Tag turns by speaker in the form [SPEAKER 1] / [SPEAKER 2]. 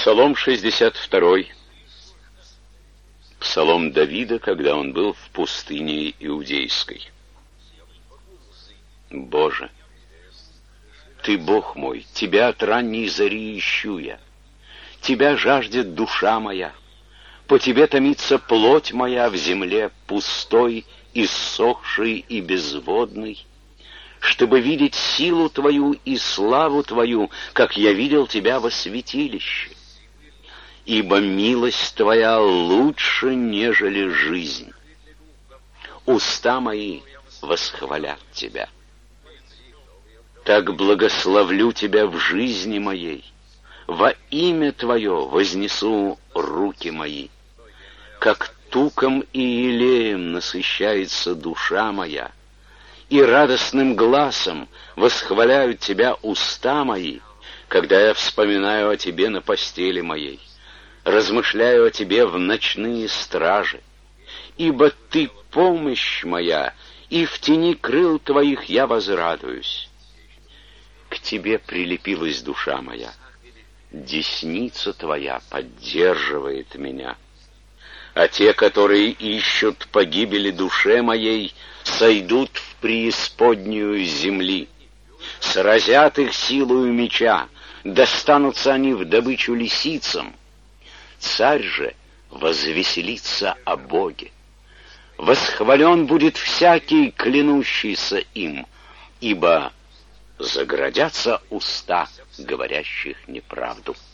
[SPEAKER 1] Псалом 62. Псалом Давида, когда он был в пустыне Иудейской. Боже, Ты Бог мой, Тебя от ранней зари ищу я. Тебя жаждет душа моя. По Тебе томится плоть моя в земле пустой, иссохшей и безводной, чтобы видеть силу Твою и славу Твою, как я видел Тебя во святилище. Ибо милость Твоя лучше, нежели жизнь. Уста мои восхвалят Тебя. Так благословлю Тебя в жизни моей, во имя Твое вознесу руки мои. Как туком и елеем насыщается душа моя, и радостным гласом восхваляют Тебя уста мои, когда я вспоминаю о Тебе на постели моей, размышляю о Тебе в ночные стражи. Ибо Ты помощь моя, и в тени крыл Твоих я возрадуюсь. К Тебе прилепилась душа моя, десница Твоя поддерживает меня. А те, которые ищут погибели душе моей, сойдут в преисподнюю земли. Сразят их силою меча, достанутся они в добычу лисицам. Царь же возвеселится о Боге. Восхвален будет всякий, клянущийся им, ибо заградятся уста говорящих неправду.